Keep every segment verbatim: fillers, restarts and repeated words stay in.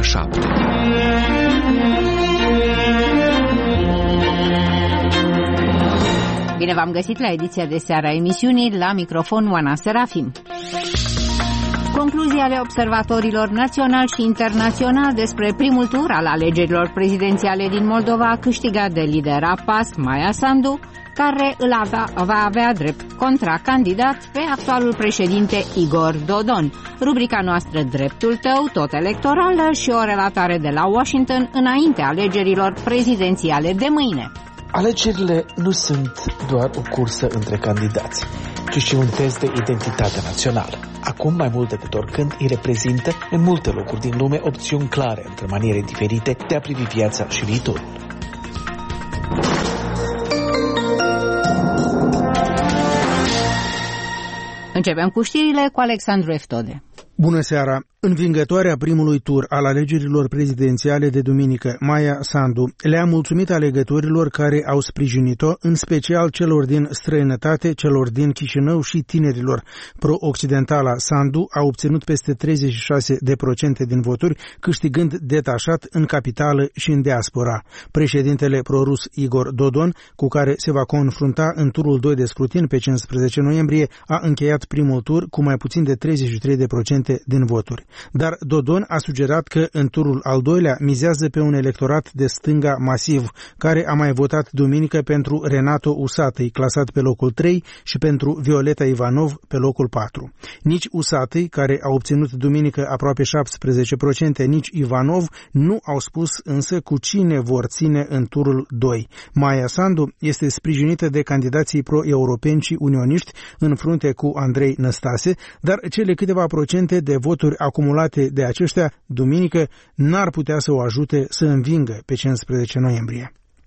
șapte. Bine v-am găsit la ediția de seară a emisiunii, la microfon Oana Serafim. Concluzii ale observatorilor naționali și internaționali despre primul tur al alegerilor prezidențiale din Moldova a câștigat de lidera P A S, Maia Sandu, care îl avea, va avea drept contracandidat pe actualul președinte Igor Dodon. Rubrica noastră Dreptul tău, tot electorală, și o relatare de la Washington înainte alegerilor prezidențiale de mâine. Alegerile nu sunt doar o cursă între candidați, ci și un test de identitate națională. Acum, mai mult decât oricând, îi reprezintă în multe locuri din lume opțiuni clare între maniere diferite de a privi viața și viitorul. Începem cu știrile cu Alexandru Eftode. Bună seara! Învingătoarea primului tur al alegerilor prezidențiale de duminică, Maia Sandu, le-a mulțumit alegătorilor care au sprijinit-o, în special celor din străinătate, celor din Chișinău și tinerilor. Pro-occidentala Sandu a obținut peste treizeci și șase de procente din voturi, câștigând detașat în capitală și în diaspora. Președintele prorus Igor Dodon, cu care se va confrunta în turul doi de scrutin pe cincisprezece noiembrie, a încheiat primul tur cu mai puțin de treizeci și trei de procente din voturi. Dar Dodon a sugerat că în turul al doilea mizează pe un electorat de stânga masiv, care a mai votat duminică pentru Renato Usatăi, clasat pe locul trei, și pentru Violeta Ivanov pe locul patru. Nici Usatăi, care a obținut duminică aproape șaptesprezece procente, nici Ivanov nu au spus însă cu cine vor ține în turul doi. Maia Sandu este sprijinită de candidații pro-europeni și unioniști în frunte cu Andrei Năstase, dar cele câteva procente de voturi acumulate de aceștia duminică n-ar putea să o ajute să învingă pe cincisprezece noiembrie.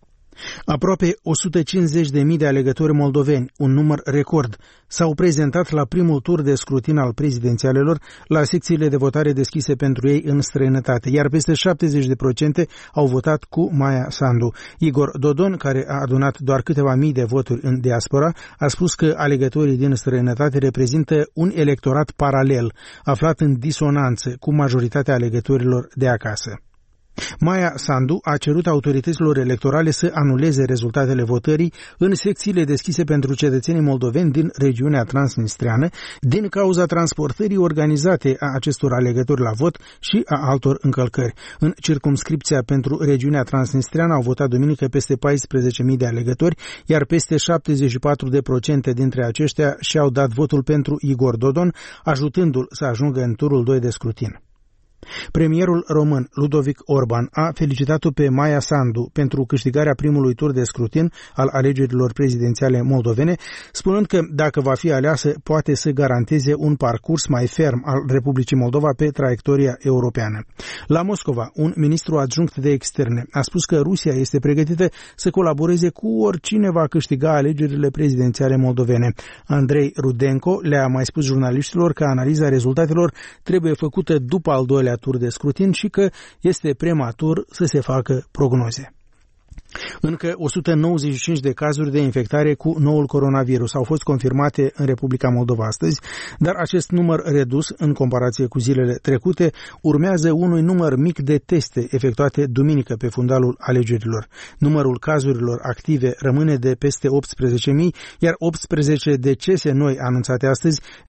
Aproape o sută cincizeci de mii de alegători moldoveni, un număr record, s-au prezentat la primul tur de scrutin al prezidențialelor la secțiile de votare deschise pentru ei în străinătate, iar peste șaptezeci de procente au votat cu Maia Sandu. Igor Dodon, care a adunat doar câteva mii de voturi în diaspora, a spus că alegătorii din străinătate reprezintă un electorat paralel, aflat în disonanță cu majoritatea alegătorilor de acasă. Maia Sandu a cerut autorităților electorale să anuleze rezultatele votării în secțiile deschise pentru cetățenii moldoveni din regiunea transnistreană din cauza transportării organizate a acestor alegători la vot și a altor încălcări. În circumscripția pentru regiunea transnistreană au votat duminică peste paisprezece mii de alegători, iar peste șaptezeci și patru de procente dintre aceștia și-au dat votul pentru Igor Dodon, ajutându-l să ajungă în turul doi de scrutin. Premierul român Ludovic Orban a felicitat-o pe Maia Sandu pentru câștigarea primului tur de scrutin al alegerilor prezidențiale moldovene, spunând că dacă va fi aleasă poate să garanteze un parcurs mai ferm al Republicii Moldova pe traiectoria europeană. La Moscova, un ministru adjunct de externe a spus că Rusia este pregătită să colaboreze cu oricine va câștiga alegerile prezidențiale moldovene. Andrei Rudenko le-a mai spus jurnaliștilor că analiza rezultatelor trebuie făcută după al doilea tur de scrutin și că este prematur să se facă prognoze. Încă o sută nouăzeci și cinci de cazuri de infectare cu noul coronavirus au fost confirmate în Republica Moldova astăzi, dar acest număr redus în comparație cu zilele trecute urmează unui număr mic de teste efectuate duminică pe fundalul alegerilor. Numărul cazurilor active rămâne de peste optsprezece mii, iar optsprezece decese noi anunțate astăzi